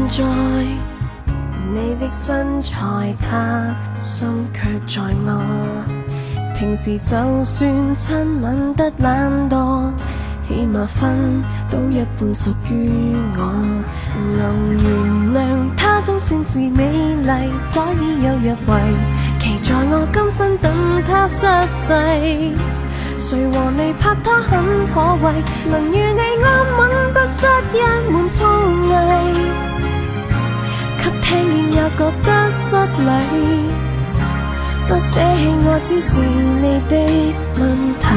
在你的身材，他心卻在我。平時就算親吻得懶惰，起碼分都一半屬於我。能原諒他總算是美麗，所以有約會，期在我今生等他失勢。誰和你拍拖很可貴，能與你安穩不失一門粗藝，給聽見也覺得失禮。不捨棄我只是你的問題，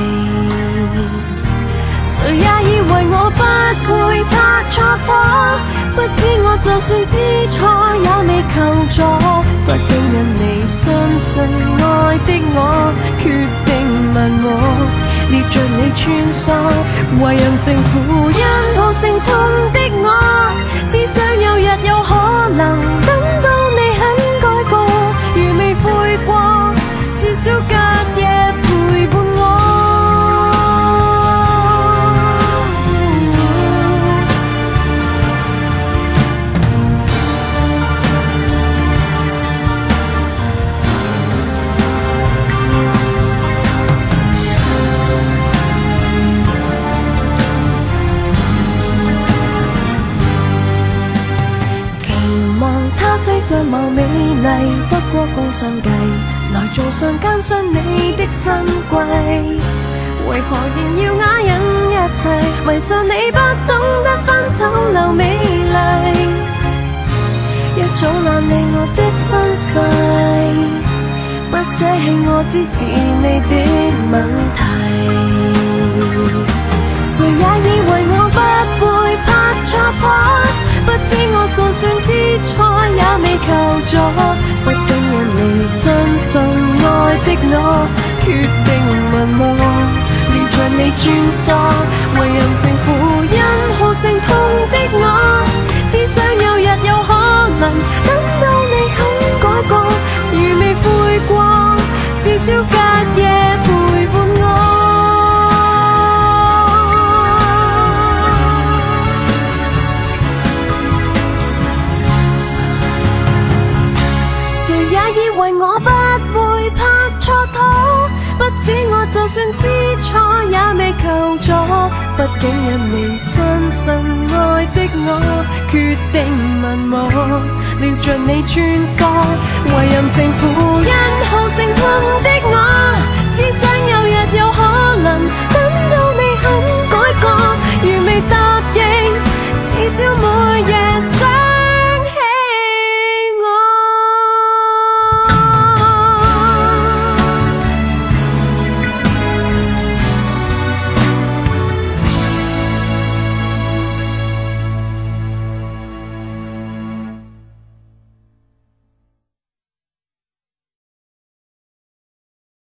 誰也以為我不配拍錯拖，不知我就算知錯也未求助，不經人你相信愛的我，決定問我捏着你穿梭，為任性負因抱成痛的我，只想有日有可能等到你肯改過，如未悔過，至少隔夜陪伴我。雖相貌美麗，不過高心計，來做上奸傷你的新貴。為何仍要啞忍一切，迷上你不懂得翻醜陋美麗，一早懶理我的身世，不捨棄我只是你的問題。誰也以為我不會拍錯拖，不知我就算知錯也未求助，不等人嚟相信愛的我，決定問我撩着你穿梭，為任性負因好勝痛的我，只想有日有可能等到你肯改過，如未悔過，至少隔夜陪伴我。也以為我不會拍錯拖，不止我就算知錯也未求助，畢竟人未相信愛的我，決定問我撩着你穿梭，為任性負因好勝痛的